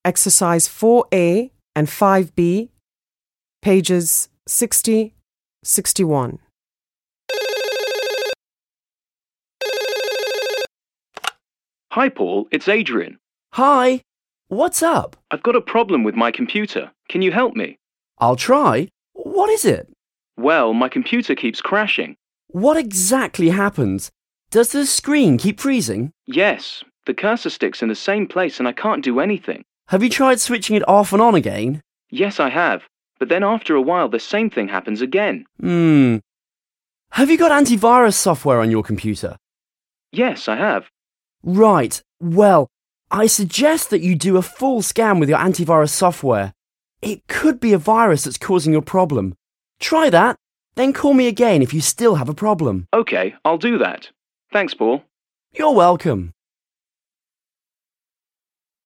exercise 4A and 5B, pages 60, 61. Hi, Paul. It's Adrian. Hi. What's up? I've got a problem with my computer. Can you help me? I'll try. What is it? Well, my computer keeps crashing. What exactly happens? Does the screen keep freezing? Yes, the cursor sticks in the same place and I can't do anything. Have you tried switching it off and on again? Yes, I have. But then after a while, the same thing happens again. Have you got antivirus software on your computer? Yes, I have. Right. Well, I suggest that you do a full scan with your antivirus software. It could be a virus that's causing your problem. Try that, then call me again if you still have a problem. Okay, I'll do that. Thanks, Paul. You're welcome.